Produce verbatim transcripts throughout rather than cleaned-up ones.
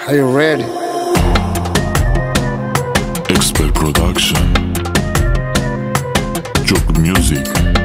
Are you ready? Expert Production, Joc Music,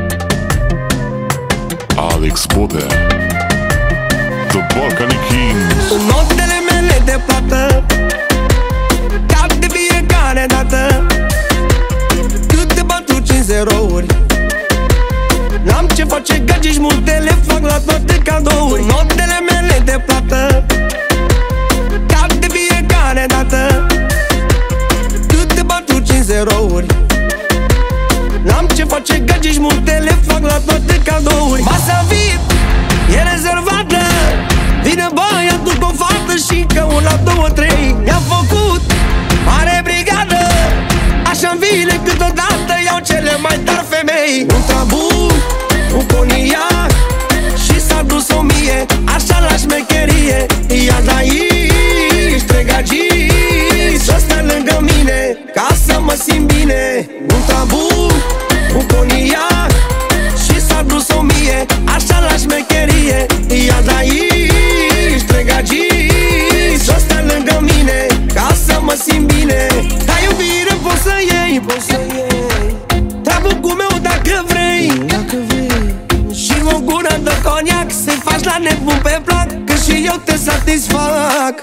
Alex Podea, The Balkanic Kings. Notele mele de plată cad de fiecare dată. Câte patru cinci zerouri, n-am ce face, gagici multe le fac la toate cadouri. Notele mele de plată cad de fiecare dată. Câte patru cinci zerouri, n-am ce face, gagici multe le fac la toate cadouri. Masa V I P e rezervată, vine băiatul cu o fată și că una, două, trei mi-a făcut mare brigadă. Așa-mi vine câteodată, iau cele mai tari femei. Un tabur, un coniac și s-a dus o mie, așa la șmecherie. Ia de aici, trei gagii să stea lângă mine, ca să mă simt bine. Un tabur, un coniac și s-a dus o mie, așa la șmecherie. Ia de aici, trei gagii să stea lângă mine, ca să mă simt bine. Ca iubire poți să iei, poți să iei trabucul meu dacă vrei, dacă vrei. Și o gură de coniac să-i faci la nebun pe plac, că și eu te satisfac.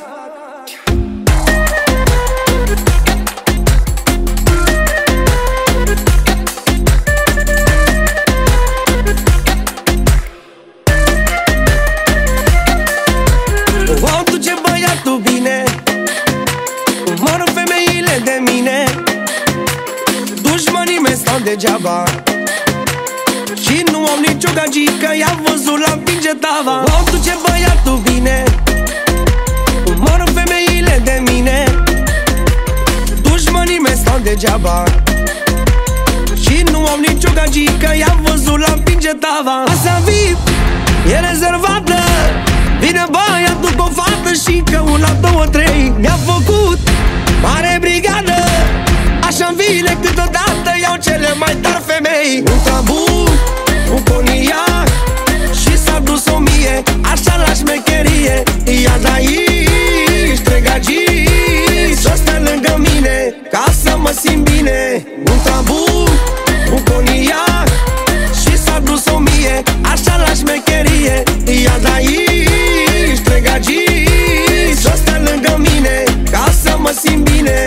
O, tu ce băiatul bine, mor femeile de mine, dușmanii mei stau degeaba și nu am nicio gagică, i-am văzut la împinge tava. O, tu ce băiatul bine, mor femeile de mine, dușmanii mei stau degeaba și nu am nicio gagică, i-am văzut la împinge tava. Asta V I P e rezervată, vine băiatul cu o fată și că una, două, trei mi-a făcut mare brigadă. Așa-mi vine câteodată, iau cele mai tari femei. Un tabur, un coniac și s-a dus o mie, așa la șmecherie. Ia de aici, trei gagii să stea lângă mine, ca să mă simt bine. Un tabur, un coniac și s-a dus o mie, așa la șmecherie. Ia de aici, trei gagii să stea lângă mine, ca să mă simt bine.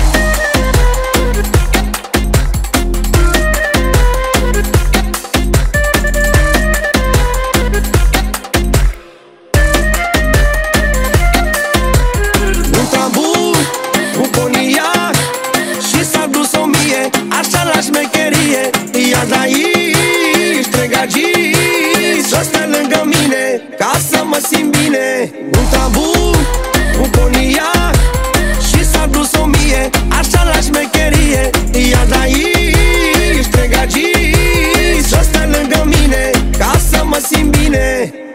Un tabur, un coniac și s-a dus o mie, așa la șmecherie. Ia de aici, trei gagii să stea lângă mine, ca să mă simt bine. Un tabur, un coniac și s-a dus o mie, așa la șmecherie. Ia de aici, trei gagii să stea lângă mine, ca să mă simt bine.